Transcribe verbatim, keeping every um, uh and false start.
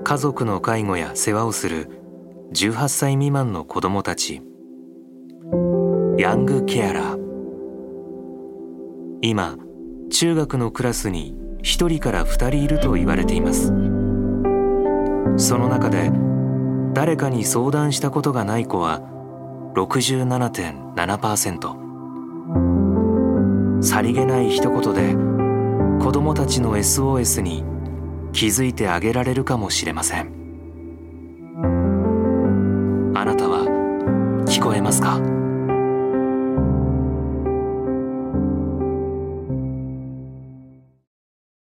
家族の介護や世話をするじゅうはっさい未満の子どもたち、ヤングケアラー。今、中学のクラスにひとりからふたりいると言われています。その中で誰かに相談したことがない子は ろくじゅうななてんななパーセント。さりげない一言で子どもたちの エスオーエス に気づいてあげられるかもしれません。あなたは聞こえますか？